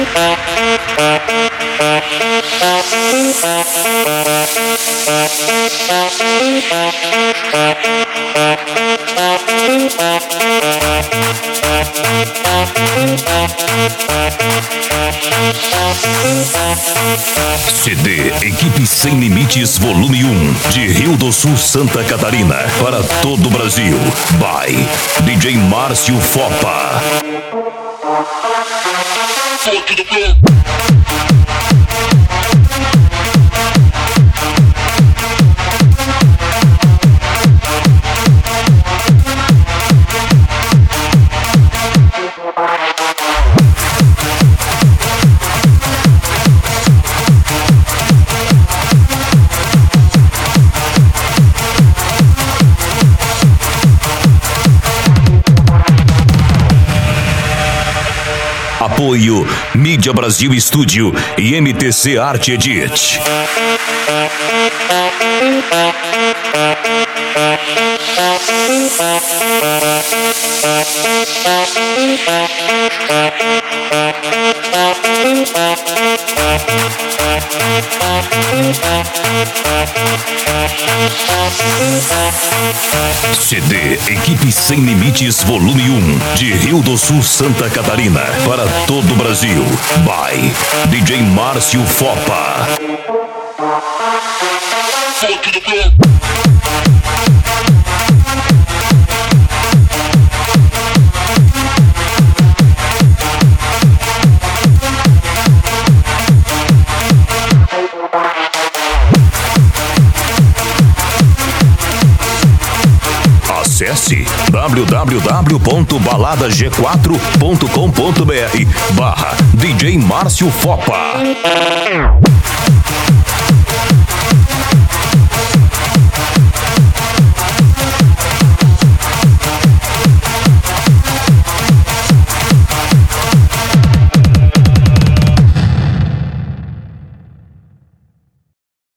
CD Equipe Sem Limites Volume 1, de Rio do Sul, Santa Catarina, para todo o Brasil, by DJ Márcio Fopa. Apoio Mídia Brasil Estúdio e MTC Arte Edit. CD Equipe Sem Limites Volume 1, de Rio do Sul, Santa Catarina, para todo o Brasil, by DJ Márcio Fopa. Acesse www.baladag4.com.br/DJ Márcio Fopa.